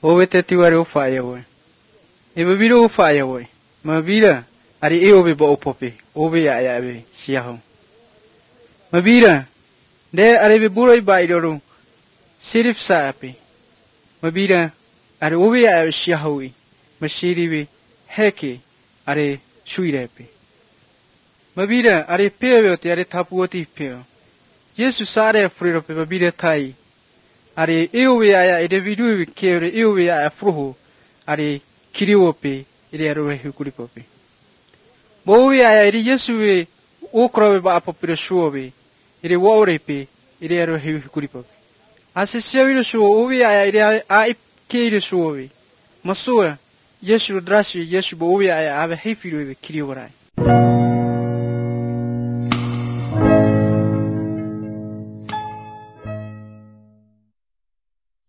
Ove te tiwari o fire we. E mabira o fire we. Mabira ari e obe ba opope. Obe ya be siaho. Mabira de ari be buroi ba idoro. Sirif sa ape. Mabira ari obe ya siaho we. Masiri be heke ari suirepe. Mabira ari peo te ari tapuoti peo. Yesu sare frirope mabira tai. Are eowe aya e devidu kere eowe aya fruho are kiriope ere arohe hukuripope. Bowe aya ere Yesu e okrowe ba apopire suobe ere worepe ere arohe hukuripope. Ase seviro suo owe aya ere a kere suobe. Masua Yesu drasi Yesu bowe aya ave hefiru e kiriorai.